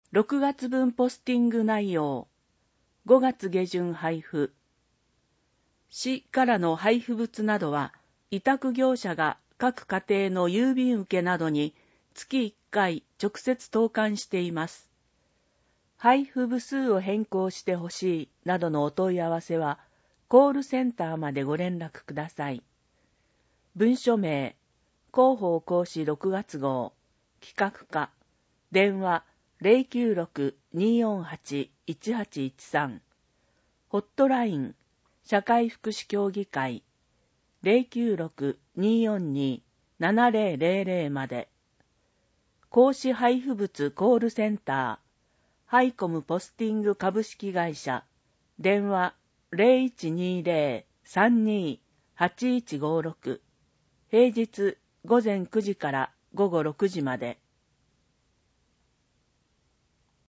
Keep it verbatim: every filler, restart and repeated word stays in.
ろくがつぶんポスティング内容。ごがつ下旬配布。市からの配布物などは、委託業者が各家庭の郵便受けなどに月いっかい直接投函しています。配布部数を変更してほしいなどのお問い合わせは、コールセンターまでご連絡ください。文書名、広報講師ろくがつ号、企画課、電話 ゼロきゅうろく にーよんはち いちはちいちさん、ホットライン、社会福祉協議会 ゼロきゅうろく にーよんに ななゼロゼロゼロ まで。講師配布物コールセンター、ハイコムポスティング株式会社、電話 ゼロいちにーゼロ さんにー はちいちごろく、平日午前くじから午後ろくじまで。